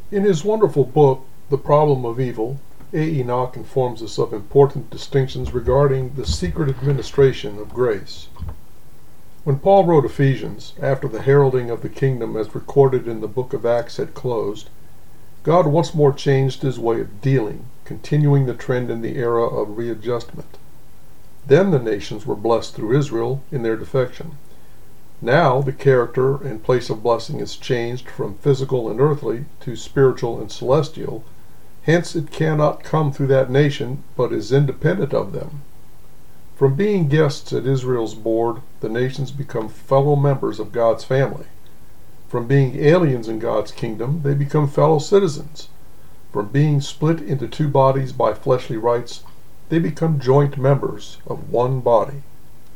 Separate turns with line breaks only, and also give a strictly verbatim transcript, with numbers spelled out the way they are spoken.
In his wonderful book, The Problem of Evil, A. Enoch informs us of important distinctions regarding the secret administration of grace. When Paul wrote Ephesians, after the heralding of the kingdom as recorded in the book of Acts had closed, God once more changed his way of dealing, continuing the trend in the era of readjustment. Then the nations were blessed through Israel in their defection. Now the character and place of blessing is changed from physical and earthly to spiritual and celestial. Hence it cannot come through that nation, but is independent of them. From being guests at Israel's board, the nations become fellow members of God's family. From being aliens in God's kingdom, they become fellow citizens. From being split into two bodies by fleshly rights, they become joint members of one body.